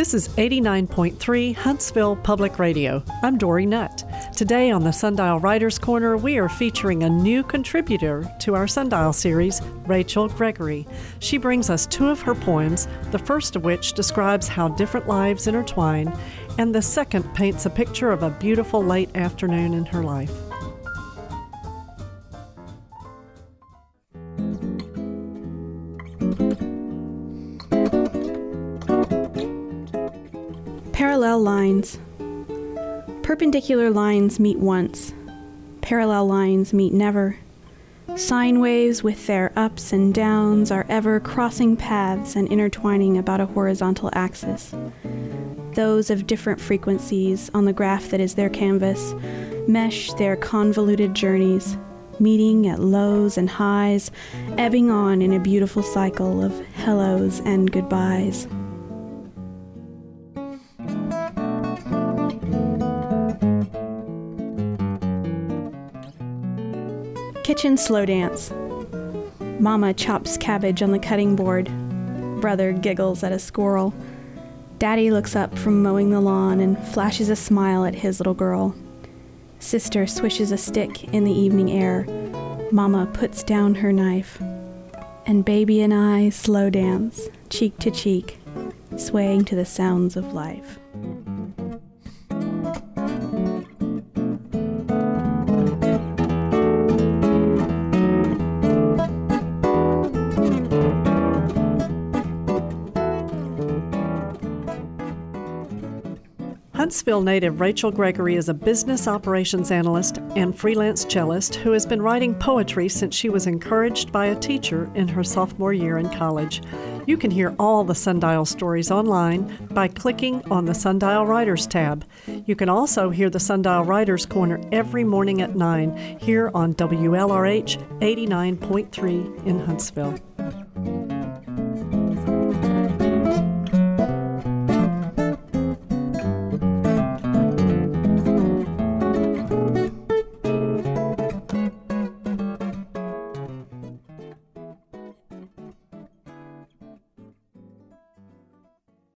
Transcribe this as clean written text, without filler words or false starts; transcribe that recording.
This is 89.3 Huntsville Public Radio. I'm Dory Nutt. Today on the Sundial Writers Corner, we are featuring a new contributor to our Sundial series, Rachel Gregory. She brings us two of her poems, the first of which describes how different lives intertwine, and the second paints a picture of a beautiful late afternoon in her life. Parallel lines. Perpendicular lines meet once. Parallel lines meet never. Sine waves with their ups and downs are ever crossing paths and intertwining about a horizontal axis. Those of different frequencies on the graph that is their canvas mesh their convoluted journeys, meeting at lows and highs, ebbing on in a beautiful cycle of hellos and goodbyes. Kitchen slow dance. Mama chops cabbage on the cutting board. Brother giggles at a squirrel. Daddy looks up from mowing the lawn and flashes a smile at his little girl. Sister swishes a stick in the evening air. Mama puts down her knife. And baby and I slow dance, cheek to cheek, swaying to the sounds of life. Huntsville native Rachel Gregory is a business operations analyst and freelance cellist who has been writing poetry since she was encouraged by a teacher in her sophomore year in college. You can hear all the Sundial stories online by clicking on the Sundial Writers tab. You can also hear the Sundial Writers Corner every morning at 9 here on WLRH 89.3 in Huntsville.